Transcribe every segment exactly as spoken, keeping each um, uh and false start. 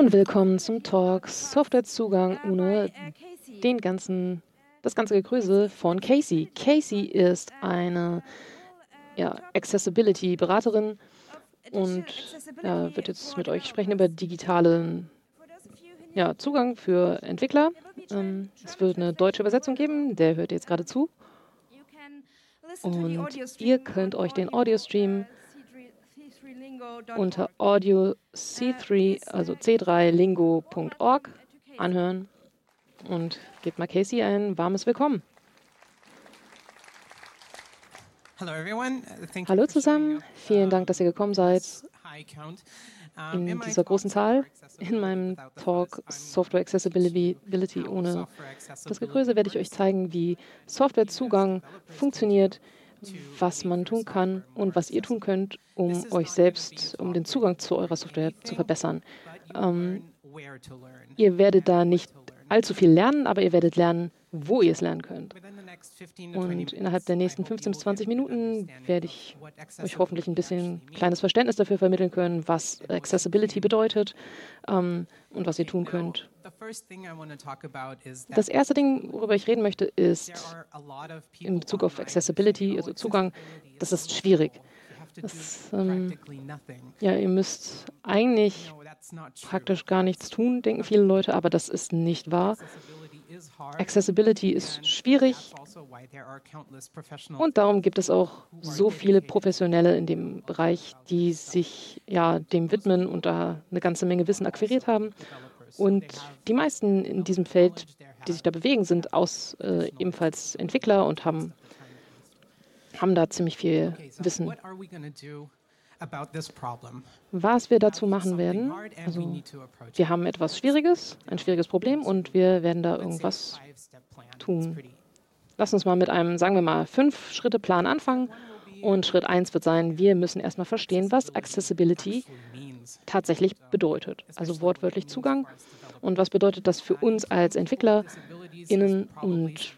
Und willkommen zum Talk Softwarezugang ohne den ganzen, das ganze Gegröße von Casey. Casey ist eine ja, Accessibility-Beraterin und ja, wird jetzt mit euch sprechen über digitalen ja, Zugang für Entwickler. Ähm, es wird eine deutsche Übersetzung geben, der hört jetzt gerade zu. Und ihr könnt euch den Audio-Stream unter audio c drei, also c drei lingo punkt org anhören und gebt mal Casey ein warmes Willkommen. Hallo zusammen, vielen Dank, dass ihr gekommen seid in dieser großen Zahl. In meinem Talk Software Accessibility ohne das Gegröße werde ich euch zeigen, wie Softwarezugang funktioniert, was man tun kann und was ihr tun könnt, um euch selbst, um den Zugang zu eurer Software zu verbessern. Ähm, ihr werdet da nicht allzu viel lernen, aber ihr werdet lernen, wo ihr es lernen könnt. Und innerhalb der nächsten fünfzehn bis zwanzig Minuten werde ich euch hoffentlich ein bisschen kleines Verständnis dafür vermitteln können, was Accessibility bedeutet ähm, und was ihr tun könnt. Das erste Ding, worüber ich reden möchte, ist in Bezug auf Accessibility, also Zugang, das ist schwierig. Das, ähm, ja, ihr müsst eigentlich praktisch gar nichts tun, denken viele Leute, aber das ist nicht wahr. Accessibility ist schwierig und darum gibt es auch so viele Professionelle in dem Bereich, die sich ja, dem widmen und da eine ganze Menge Wissen akquiriert haben. Und die meisten in diesem Feld, die sich da bewegen, sind aus äh, ebenfalls Entwickler und haben, haben da ziemlich viel Wissen. Was wir dazu machen werden, also wir haben etwas Schwieriges, ein schwieriges Problem und wir werden da irgendwas tun. Lass uns mal mit einem, sagen wir mal, Fünf-Schritte-Plan anfangen. Und Schritt eins wird sein, wir müssen erstmal verstehen, was Accessibility tatsächlich bedeutet. Also wortwörtlich Zugang. Und was bedeutet das für uns als EntwicklerInnen und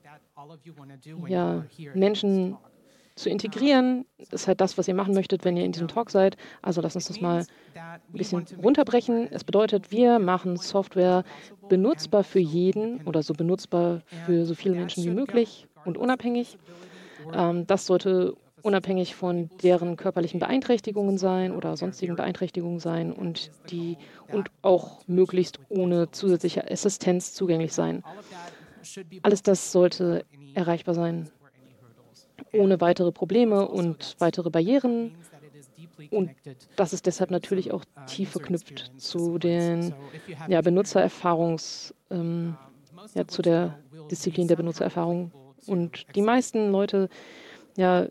ja, Menschen zu integrieren, ist halt das, was ihr machen möchtet, wenn ihr in diesem Talk seid. Also lasst uns das mal ein bisschen runterbrechen. Es bedeutet, wir machen Software benutzbar für jeden oder so benutzbar für so viele Menschen wie möglich und unabhängig. Ähm, das sollte unabhängig von deren körperlichen Beeinträchtigungen sein oder sonstigen Beeinträchtigungen sein und, die, und auch möglichst ohne zusätzliche Assistenz zugänglich sein. Alles das sollte erreichbar sein, ohne weitere Probleme und weitere Barrieren. Und das ist deshalb natürlich auch tief verknüpft zu den ja, Benutzererfahrungs, ähm, ja, zu der Disziplin der Benutzererfahrung. Und die meisten Leute, ja,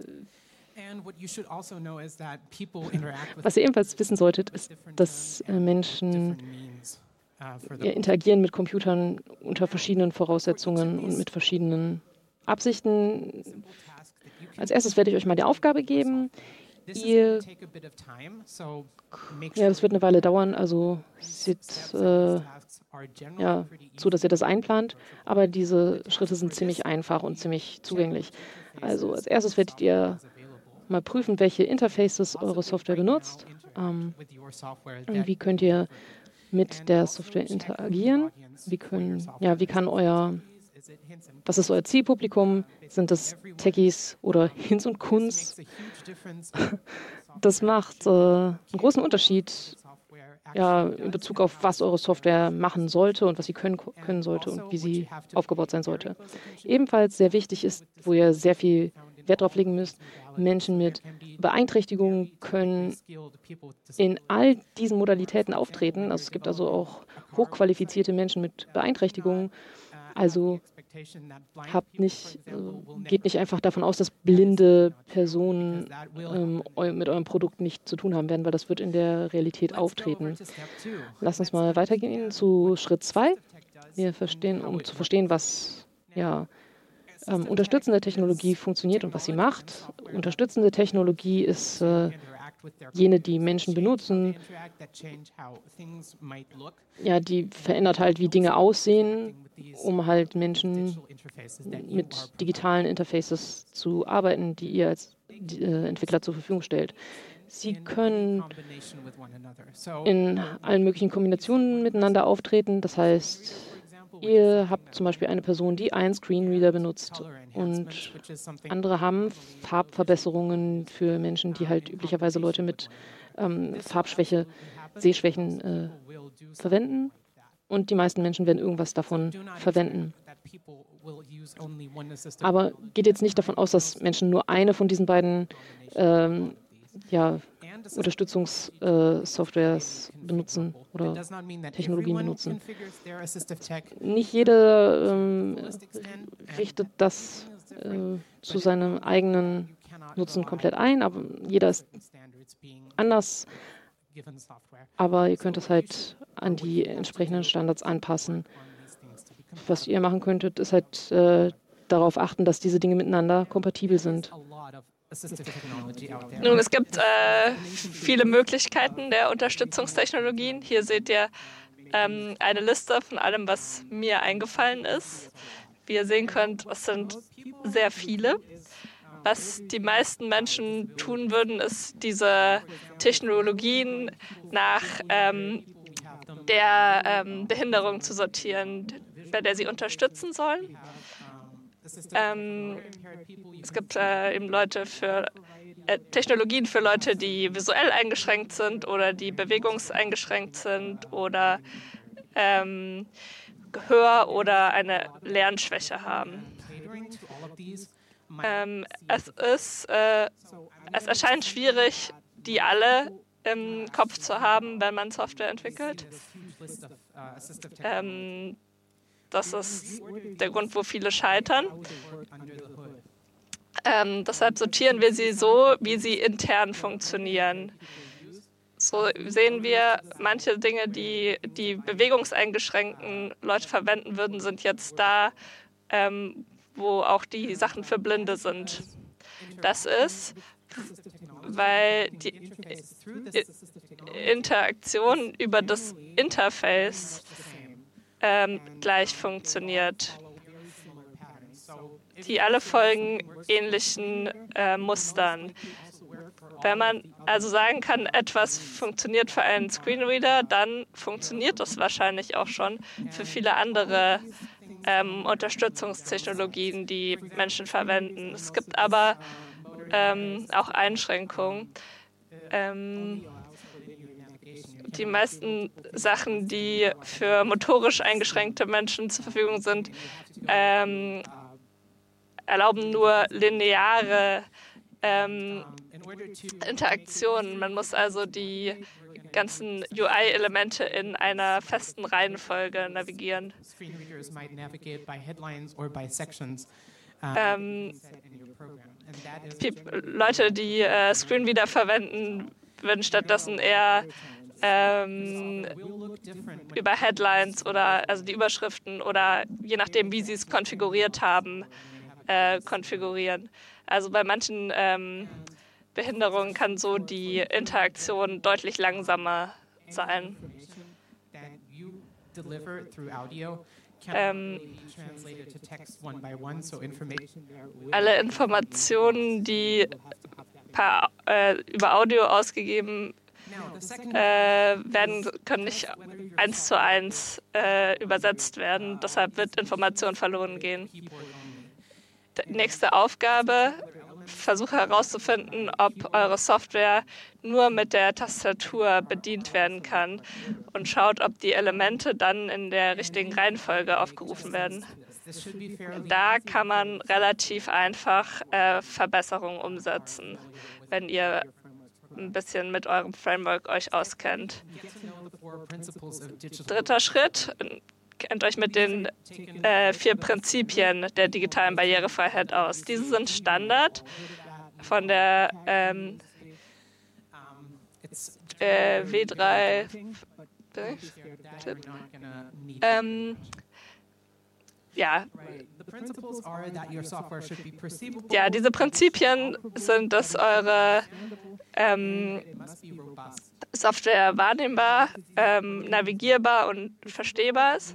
was ihr ebenfalls wissen solltet, ist, dass äh, Menschen ja, interagieren mit Computern unter verschiedenen Voraussetzungen und mit verschiedenen Absichten. Als erstes werde ich euch mal die Aufgabe geben. Ihr, ja, das wird eine Weile dauern, also seht äh, ja, zu, dass ihr das einplant. Aber diese Schritte sind ziemlich einfach und ziemlich zugänglich. Also als erstes werdet ihr mal prüfen, welche Interfaces eure Software benutzt. Ähm, wie könnt ihr mit der Software interagieren? Wie, können, ja, wie kann euer Was ist euer Zielpublikum? Sind das Techies oder Hinz und Kunz? Das macht äh, einen großen Unterschied ja, in Bezug auf, was eure Software machen sollte und was sie können, können sollte und wie sie aufgebaut sein sollte. Ebenfalls sehr wichtig ist, wo ihr sehr viel Wert drauf legen müsst, Menschen mit Beeinträchtigungen können in all diesen Modalitäten auftreten. Also es gibt also auch hochqualifizierte Menschen mit Beeinträchtigungen. Also habt nicht, äh, geht nicht einfach davon aus, dass blinde Personen ähm, eu mit eurem Produkt nicht zu tun haben werden, weil das wird in der Realität auftreten. Lasst uns mal weitergehen zu Schritt zwei. Wir verstehen, um zu verstehen, was ja, ähm, unterstützende Technologie funktioniert und was sie macht. Unterstützende Technologie ist äh, jene, die Menschen benutzen, ja, die verändert halt, wie Dinge aussehen, um halt Menschen mit digitalen Interfaces zu arbeiten, die ihr als äh, Entwickler zur Verfügung stellt. Sie können in allen möglichen Kombinationen miteinander auftreten. Das heißt, ihr habt zum Beispiel eine Person, die einen Screenreader benutzt und andere haben Farbverbesserungen für Menschen, die halt üblicherweise Leute mit ähm, Farbschwäche, Sehschwächen äh, verwenden. Und die meisten Menschen werden irgendwas davon verwenden. Aber geht jetzt nicht davon aus, dass Menschen nur eine von diesen beiden ähm, ja, Unterstützungssoftwares äh, benutzen oder Technologien benutzen. Nicht jeder ähm, richtet das äh, zu seinem eigenen Nutzen komplett ein, aber jeder ist anders. Aber ihr könnt es halt an die entsprechenden Standards anpassen. Was ihr machen könntet, ist halt äh, darauf achten, dass diese Dinge miteinander kompatibel sind. Nun, es gibt äh, viele Möglichkeiten der Unterstützungstechnologien. Hier seht ihr ähm, eine Liste von allem, was mir eingefallen ist. Wie ihr sehen könnt, es sind sehr viele. Was die meisten Menschen tun würden, ist, diese Technologien nach ähm, der ähm, Behinderung zu sortieren, bei der sie unterstützen sollen. Ähm, es gibt äh, eben Leute für äh, Technologien für Leute, die visuell eingeschränkt sind oder die bewegungseingeschränkt sind oder ähm, Gehör oder eine Lernschwäche haben. Ähm, es ist, äh, es erscheint schwierig, die alle im Kopf zu haben, wenn man Software entwickelt. Ähm, das ist der Grund, wo viele scheitern. Ähm, deshalb sortieren wir sie so, wie sie intern funktionieren. So sehen wir, manche Dinge, die die bewegungseingeschränkten Leute verwenden würden, sind jetzt da, ähm, wo auch die Sachen für Blinde sind. Das ist, weil die Interaktion über das Interface ähm, gleich funktioniert. Die alle folgen ähnlichen äh, Mustern. Wenn man also sagen kann, etwas funktioniert für einen Screenreader, dann funktioniert das wahrscheinlich auch schon für viele andere ähm, Unterstützungstechnologien, die Menschen verwenden. Es gibt aber ähm, auch Einschränkungen. Ähm, die meisten Sachen, die für motorisch eingeschränkte Menschen zur Verfügung sind, ähm, erlauben nur lineare ähm, Interaktionen. Man muss also die ganzen U I-Elemente in einer festen Reihenfolge navigieren. Ähm, Leute, die äh, Screenreader verwenden, würden stattdessen eher ähm, über Headlines oder also die Überschriften oder je nachdem, wie sie es konfiguriert haben, äh, konfigurieren. Also bei manchen ähm, Behinderungen kann so die Interaktion deutlich langsamer sein. Ähm, alle Informationen, die per, äh, über Audio ausgegeben äh, werden, können nicht eins zu eins äh, übersetzt werden. Deshalb wird Information verloren gehen. Die nächste Aufgabe: Versuche herauszufinden, ob eure Software nur mit der Tastatur bedient werden kann und schaut, ob die Elemente dann in der richtigen Reihenfolge aufgerufen werden. Da kann man relativ einfach äh, Verbesserungen umsetzen, wenn ihr ein bisschen mit eurem Framework euch auskennt. Dritter Schritt: Kennt euch mit den äh, vier Prinzipien der digitalen Barrierefreiheit aus. Diese sind Standard von der ähm, äh, W drei. Ähm, ja. ja, diese Prinzipien sind, dass eure ähm, Software wahrnehmbar, ähm, navigierbar und verstehbar ist.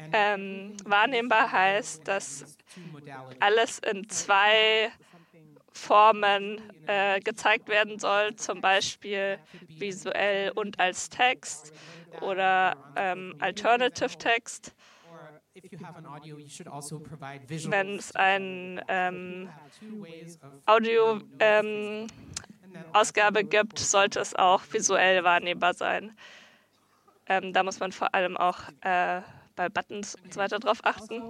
Ähm, wahrnehmbar heißt, dass alles in zwei Formen äh, gezeigt werden soll, zum Beispiel visuell und als Text oder ähm, Alternative Text. Wenn es ein ähm, Audio-Ausgabe ähm, gibt, sollte es auch visuell wahrnehmbar sein. Ähm, da muss man vor allem auch äh, bei Buttons und so weiter drauf achten.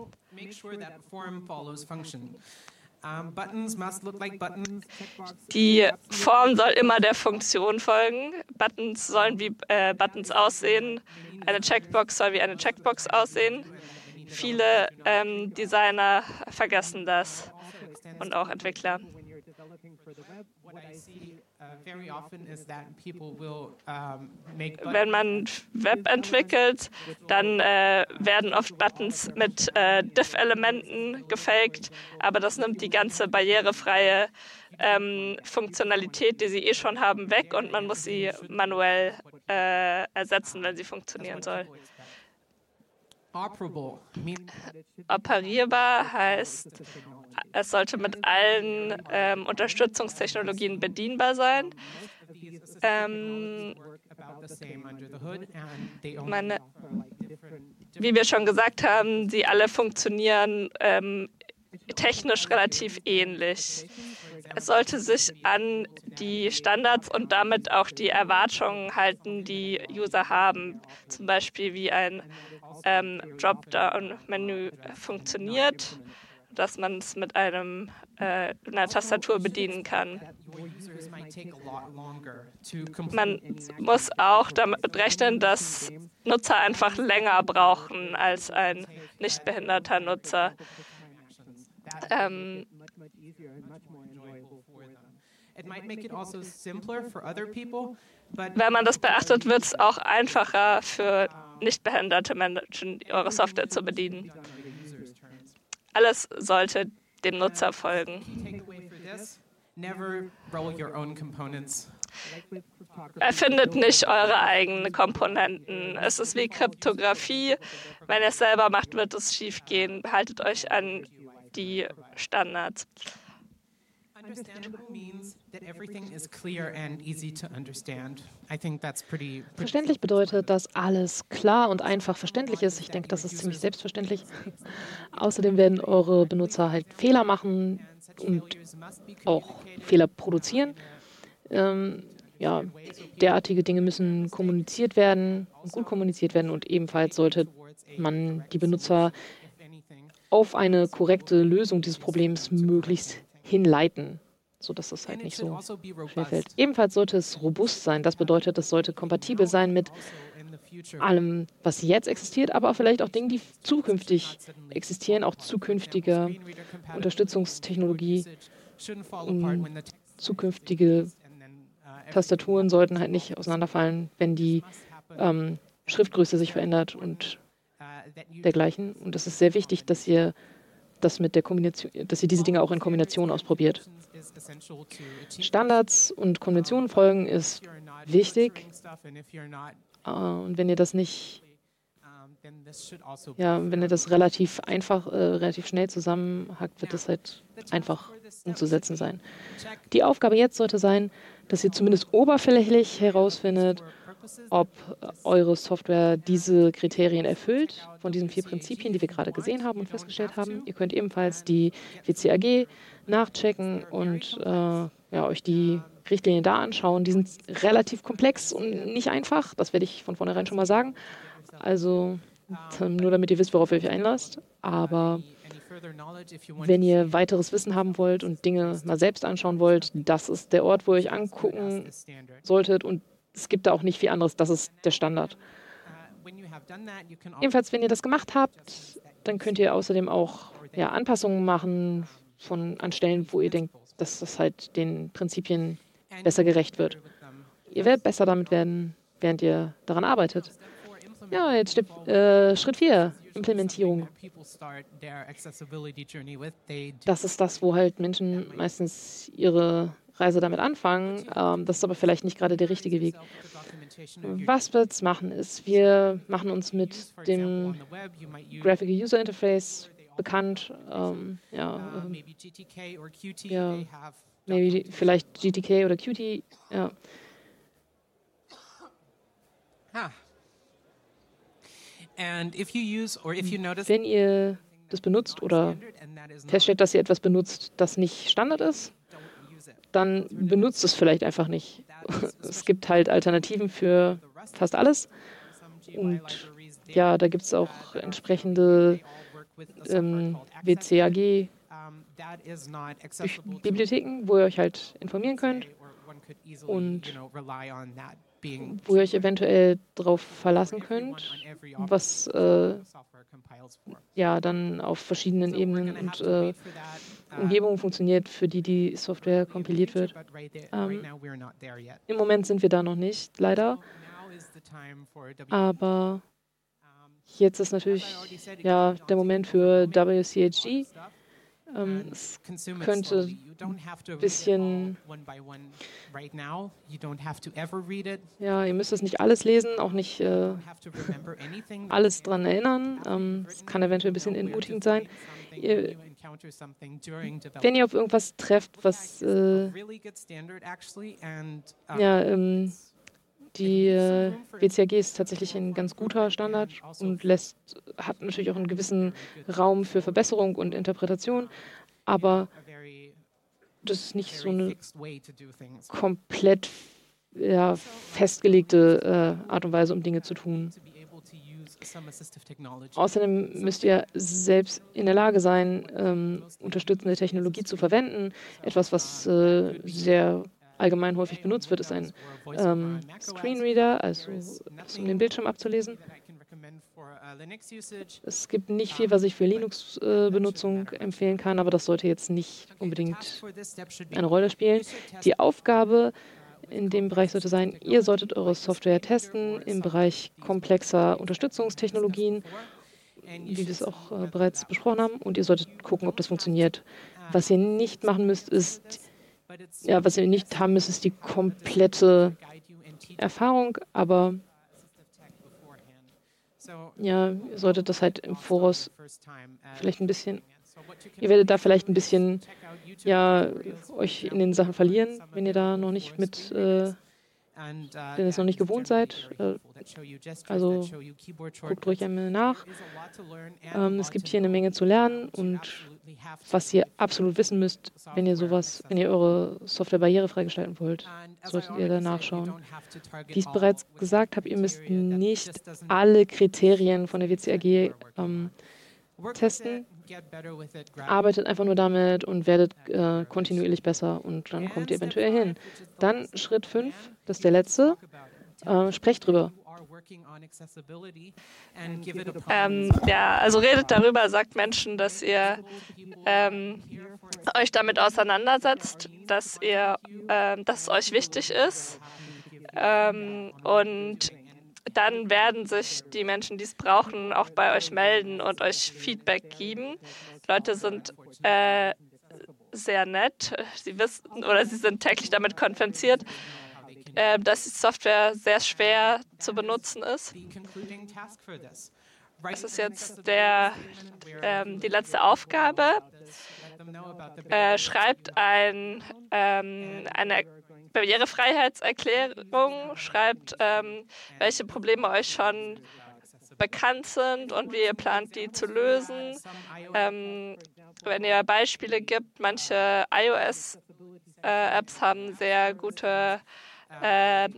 Die Form soll immer der Funktion folgen. Buttons sollen wie äh, Buttons aussehen. Eine Checkbox soll wie eine Checkbox aussehen. Viele ähm, Designer vergessen das und auch Entwickler. Wenn man Web entwickelt, dann äh, werden oft Buttons mit äh, Diff-Elementen gefaked, aber das nimmt die ganze barrierefreie ähm, Funktionalität, die sie eh schon haben, weg und man muss sie manuell äh, ersetzen, wenn sie funktionieren soll. Operierbar heißt, es sollte mit allen ähm, Unterstützungstechnologien bedienbar sein. Ähm, meine, wie wir schon gesagt haben, sie alle funktionieren ähm, technisch relativ ähnlich. Es sollte sich an die Standards und damit auch die Erwartungen halten, die User haben. Zum Beispiel wie ein ähm, Dropdown-Menü funktioniert, dass man es mit einem, äh, einer Tastatur bedienen kann. Man muss auch damit rechnen, dass Nutzer einfach länger brauchen als ein nicht behinderter Nutzer. Ähm, Wenn man das beachtet, wird es auch einfacher für nicht behinderte Menschen, eure Software zu bedienen. Alles sollte dem Nutzer folgen. Erfindet nicht eure eigenen Komponenten. Es ist wie Kryptographie. Wenn ihr es selber macht, wird es schief gehen. Haltet euch an die Standards. Verständlich bedeutet, dass alles klar und einfach verständlich ist. Ich denke, das ist ziemlich selbstverständlich. Außerdem werden eure Benutzer halt Fehler machen und auch Fehler produzieren. Ähm, ja, derartige Dinge müssen kommuniziert werden, gut kommuniziert werden und ebenfalls sollte man die Benutzer auf eine korrekte Lösung dieses Problems möglichst hinleiten, sodass das halt nicht so schwerfällt. Ebenfalls sollte es robust sein. Das bedeutet, es sollte kompatibel sein mit allem, was jetzt existiert, aber vielleicht auch Dingen, die zukünftig existieren, auch zukünftige Unterstützungstechnologie. Zukünftige Tastaturen sollten halt nicht auseinanderfallen, wenn die ähm, Schriftgröße sich verändert und dergleichen. Und es ist sehr wichtig, dass ihr das mit der Kombination, dass ihr diese Dinge auch in Kombination ausprobiert. Standards und Konventionen folgen ist wichtig. Uh, und wenn ihr das nicht, ja, wenn ihr das relativ einfach, äh, relativ schnell zusammenhackt, wird das halt einfach umzusetzen sein. Die Aufgabe jetzt sollte sein, dass ihr zumindest oberflächlich herausfindet, ob eure Software diese Kriterien erfüllt, von diesen vier Prinzipien, die wir gerade gesehen haben und festgestellt haben. Ihr könnt ebenfalls die W C A G nachchecken und äh, ja, euch die Richtlinien da anschauen. Die sind relativ komplex und nicht einfach, das werde ich von vornherein schon mal sagen. Also nur damit ihr wisst, worauf ihr euch einlasst. Aber wenn ihr weiteres Wissen haben wollt und Dinge mal selbst anschauen wollt, das ist der Ort, wo ihr euch angucken solltet und es gibt da auch nicht viel anderes, das ist der Standard. Ebenfalls, wenn ihr das gemacht habt, dann könnt ihr außerdem auch ja, Anpassungen machen von, an Stellen, wo ihr denkt, dass das halt den Prinzipien besser gerecht wird. Ihr werdet besser damit werden, während ihr daran arbeitet. Ja, jetzt steht äh, Schritt vier, Implementierung. Das ist das, wo halt Menschen meistens ihre Reise damit anfangen. Ähm, das ist aber vielleicht nicht gerade der richtige Weg. Was wir jetzt machen, ist, wir machen uns mit dem Graphical User Interface bekannt. Ähm, ja, ähm, ja, maybe, vielleicht G T K oder Qt, ja. Wenn ihr das benutzt oder feststellt, dass ihr etwas benutzt, das nicht Standard ist, dann benutzt es vielleicht einfach nicht. Es gibt halt Alternativen für fast alles. Und ja, da gibt es auch entsprechende ähm, W C A G-Bibliotheken, wo ihr euch halt informieren könnt und wo ihr euch eventuell darauf verlassen könnt, was äh, ja dann auf verschiedenen Ebenen und äh, Umgebungen funktioniert, für die die Software kompiliert wird. Ähm, Im Moment sind wir da noch nicht, leider. Aber jetzt ist natürlich ja der Moment für W C H G. Ähm, es könnte ein bisschen, ja, ihr müsst es nicht alles lesen, auch nicht äh, alles dran erinnern. Ähm, es kann eventuell ein bisschen entmutigend sein. Ihr, wenn ihr auf irgendwas trefft, was äh, ja, ähm, die äh, W C A G ist tatsächlich ein ganz guter Standard und lässt, hat natürlich auch einen gewissen Raum für Verbesserung und Interpretation, aber das ist nicht so eine komplett ja, festgelegte äh, Art und Weise, um Dinge zu tun. Außerdem müsst ihr selbst in der Lage sein, ähm, unterstützende Technologie zu verwenden. Etwas, was äh, sehr allgemein häufig benutzt wird, ist ein ähm, Screenreader, also um den Bildschirm abzulesen. Es gibt nicht viel, was ich für Linux-Benutzung äh, empfehlen kann, aber das sollte jetzt nicht unbedingt eine Rolle spielen. Die Aufgabe in dem Bereich sollte sein, ihr solltet eure Software testen im Bereich komplexer Unterstützungstechnologien, wie wir es auch äh, bereits besprochen haben, und ihr solltet gucken, ob das funktioniert. Was ihr nicht machen müsst, ist Ja, was ihr nicht haben müsst, ist die komplette Erfahrung, aber ja, ihr solltet das halt im Voraus vielleicht ein bisschen, ihr werdet da vielleicht ein bisschen, ja, euch in den Sachen verlieren, wenn ihr da noch nicht mit, äh, wenn ihr es noch nicht gewohnt seid. Äh, also guckt ruhig einmal nach. Ähm, es gibt hier eine Menge zu lernen und was ihr absolut wissen müsst, wenn ihr sowas, wenn ihr eure Software barrierefrei gestalten wollt, solltet ihr da nachschauen. Wie ich es bereits gesagt habe, ihr müsst nicht alle Kriterien von der W C A G ähm, testen. Arbeitet einfach nur damit und werdet äh, kontinuierlich besser und dann kommt ihr eventuell hin. Dann Schritt fünf, das ist der letzte, äh, sprecht drüber. Ähm, ja, also redet darüber, sagt Menschen, dass ihr ähm, euch damit auseinandersetzt, dass ihr, ähm, dass es euch wichtig ist. Ähm, und dann werden sich die Menschen, die es brauchen, auch bei euch melden und euch Feedback geben. Leute sind äh, sehr nett. Sie wissen oder sie sind täglich damit konfrontiert, äh, dass die Software sehr schwer zu benutzen ist. Das ist jetzt der, ähm, die letzte Aufgabe. Äh, schreibt ein, ähm, eine Barrierefreiheitserklärung, schreibt, ähm, welche Probleme euch schon bekannt sind und wie ihr plant, die zu lösen. Ähm, wenn ihr Beispiele gibt, manche iOS-Apps äh, haben sehr gute äh,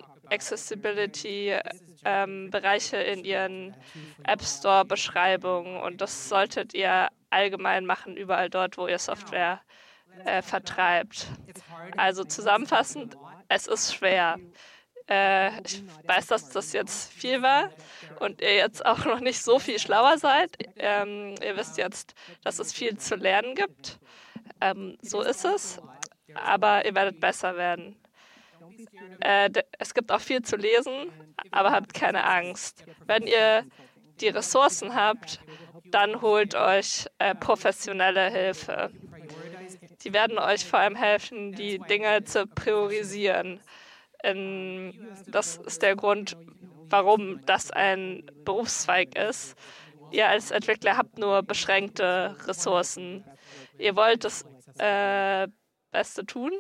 Accessibility-Bereiche ähm, in ihren App Store-Beschreibungen und das solltet ihr allgemein machen, überall dort, wo ihr Software äh, vertreibt. Also zusammenfassend, es ist schwer. Äh, ich weiß, dass das jetzt viel war und ihr jetzt auch noch nicht so viel schlauer seid. Ähm, ihr wisst jetzt, dass es viel zu lernen gibt. Ähm, so ist es, aber ihr werdet besser werden. Äh, es gibt auch viel zu lesen, aber habt keine Angst. Wenn ihr die Ressourcen habt, dann holt euch äh, professionelle Hilfe. Die werden euch vor allem helfen, die Dinge zu priorisieren. In, das ist der Grund, warum das ein Berufszweig ist. Ihr als Entwickler habt nur beschränkte Ressourcen. Ihr wollt es äh, Beste tun.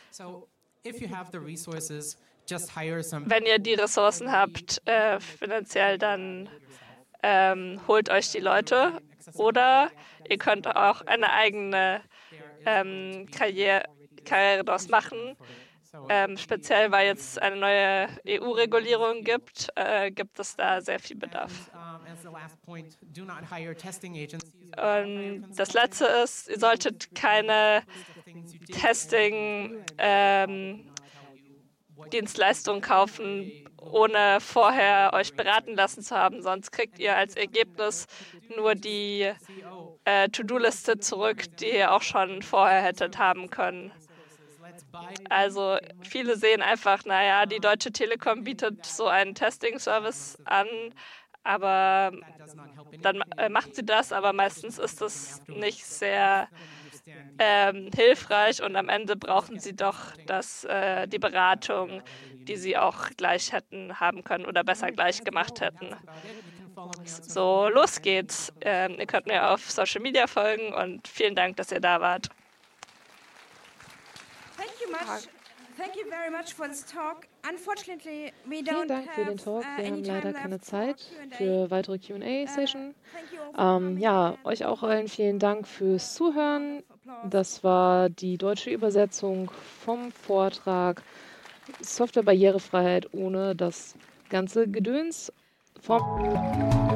Wenn ihr die Ressourcen habt, äh, finanziell, dann ähm, holt euch die Leute. Oder ihr könnt auch eine eigene ähm, Karriere, Karriere daraus machen. Ähm, speziell, weil jetzt eine neue E U-Regulierung gibt, äh, gibt es da sehr viel Bedarf. Und das Letzte ist, ihr solltet keine Testing ähm, Dienstleistungen kaufen, ohne vorher euch beraten lassen zu haben. Sonst kriegt ihr als Ergebnis nur die äh, To-Do-Liste zurück, die ihr auch schon vorher hättet haben können. Also viele sehen einfach, naja, die Deutsche Telekom bietet so einen Testing-Service an, aber dann äh, machen sie das, aber meistens ist das nicht sehr ähm, hilfreich und am Ende brauchen sie doch das, äh, die Beratung, die sie auch gleich hätten haben können oder besser gleich gemacht hätten. So, los geht's. Ähm, ihr könnt mir auf Social Media folgen und vielen Dank, dass ihr da wart. Thank you much. Thank you very much for this talk. Unfortunately, we don't Vielen Dank für den have, Talk. uh, Wir any haben time leider left keine for Zeit Q and A. für weitere Q and A-Session. Uh, thank you all for Ähm, coming ja, and euch auch allen vielen Dank fürs round Zuhören. of applause. Das war die deutsche Übersetzung vom Vortrag Software-Barrierefreiheit ohne das ganze Gedöns vom